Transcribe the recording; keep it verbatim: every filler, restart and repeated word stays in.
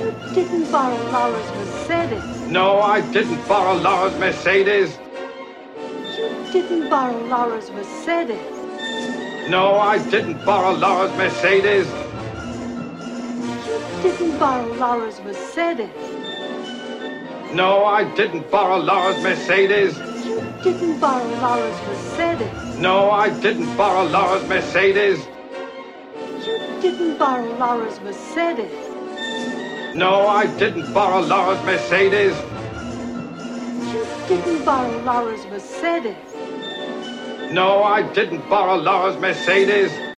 You didn't borrow Laura's Mercedes. No, I didn't borrow Laura's Mercedes. You didn't borrow Laura's Mercedes. No, I didn't borrow Laura's Mercedes. You didn't borrow Laura's Mercedes. No, I didn't borrow Laura's Mercedes. You didn't borrow Laura's Mercedes. No, I didn't borrow Laura's Mercedes. You didn't borrow Laura's Mercedes. No, I didn't borrow Laura's Mercedes. You didn't borrow Laura's Mercedes. No, I didn't borrow Laura's Mercedes.